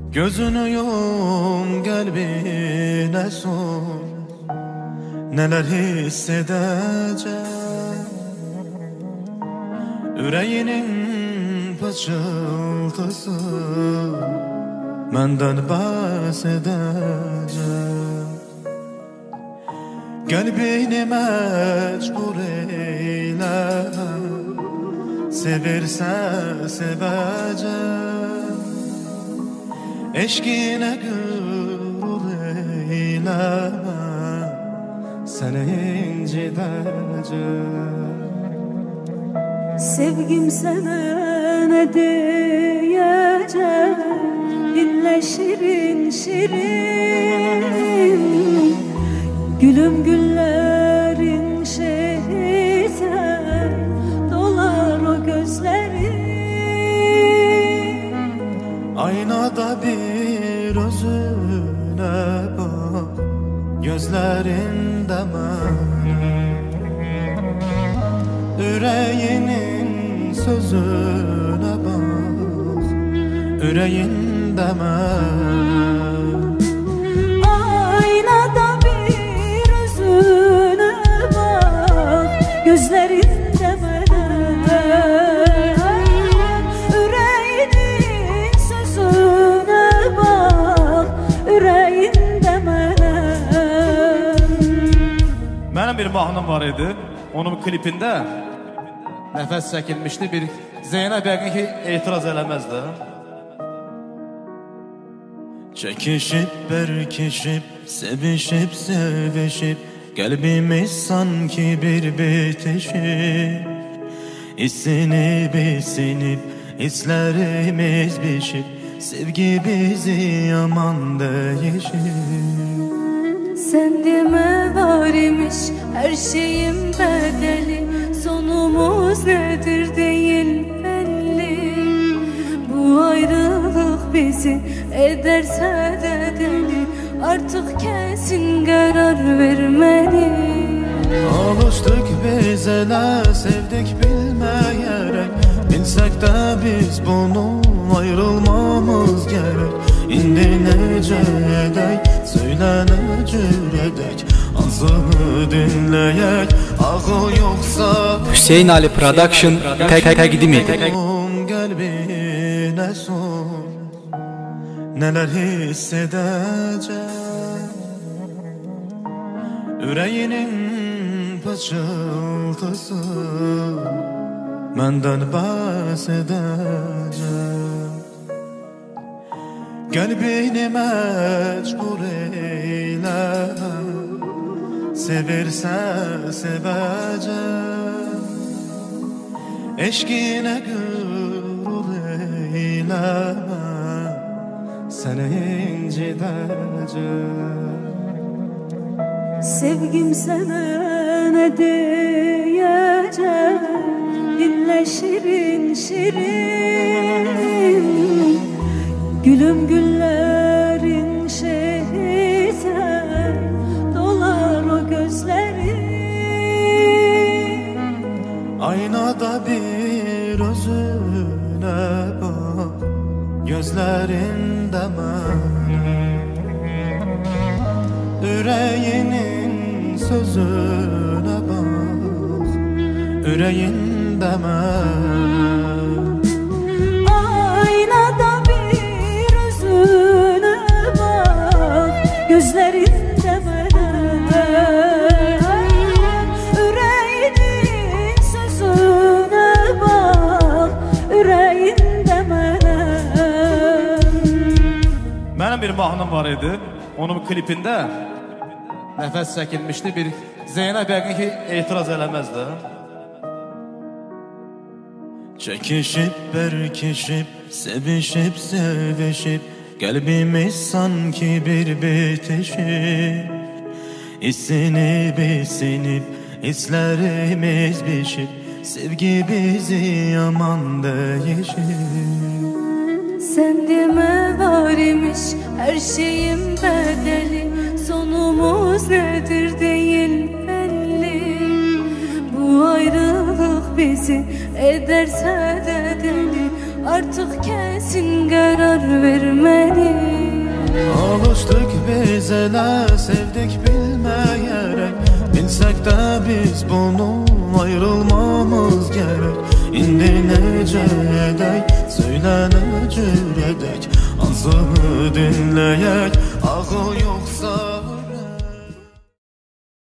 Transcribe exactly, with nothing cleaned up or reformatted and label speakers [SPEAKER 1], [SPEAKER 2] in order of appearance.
[SPEAKER 1] Gözünü yum, kalbine sun, neler hissedecek. Yüreğinin pıçıltısı menden bahsedecek. Kalbini mecbur eyleme, severse sevecek. Eşkine gurur eyleme, seni incidecek.
[SPEAKER 2] Sevgim sana ne diyecek, dinle şirin şirin. Gülüm güllerin şehite dolar o gözlerin.
[SPEAKER 1] Aynada bir özüne bak, gözlerinde ben. Yüreğinin sözüne bak, yüreğinde ben.
[SPEAKER 2] Aynada bir özüne bak, gözlerinde ben. Yüreğinin sözüne bak, yüreğinde ben.
[SPEAKER 3] Benim bir mahnım var idi. Onun klipinde nefes çekilmişti, bir Zeynep yəqin ki etiraz eləməzdi.
[SPEAKER 1] Çekişip berkişip, sevişip sevişip, kalbimiz sanki bir bitişip. İssinip isinip, hislerimiz bişip, sevgi bizi yaman değişip.
[SPEAKER 2] Sen deme var imiş her şeyin bedeli, sonumuz nedir değil belli. Bu ayrılık bizi ederse de deli, artık kesin karar vermeli.
[SPEAKER 1] Alıştık biz ele, sevdik bilmeyerek, bilsek de biz bunu ayrılmamız gerek. İndi nece edek, söyle necür edek, ağzını dinleyek, ağı yoksa.
[SPEAKER 4] Hüseyin Ali Production təqdim edir.
[SPEAKER 1] Kalbine sun, neler hissedecek. Yüreğinin pıçıltısı menden bahsedecek. Kalbini mecbur eyleme, severse sevecek. Eşkine gurur eyleme, seni incidecek.
[SPEAKER 2] Sevgim sana ne diyecek, dinle şirin şirin. Gülüm güllerin şehite dolar o gözlerin.
[SPEAKER 1] Aynada bir özüne bak, gözlerinde ben. Yüreğinin sözüne bak, yüreğinde ben.
[SPEAKER 2] Aynada bir özüne bak, gözlerinde ben. Yüreğinin sözüne bak, yüreğinde ben.
[SPEAKER 3] Benim bir mahnım var idi. Onun klipinde nefes çekilmişti, bir Zeynep yəqin ki etiraz eləməzdi.
[SPEAKER 1] Çekişip berkişip, sevişip sevişip, kalbimiz sanki bir bitişip. İssinip isinip, hislerimiz bişip, sevgi bizi yaman değişip.
[SPEAKER 2] Sen deme var imiş her şeyin bedeli, sonumuz nedir değil belli. Bu ayrılık bizi ederse de deli, artık kesin karar vermeli.
[SPEAKER 1] biz elə sevdik bilməyərək. Bilsək də biz bunu ayrılmamız gərək. İndi necə edək, söylə nə cür edək, hansını dinləyək, axı yoxsa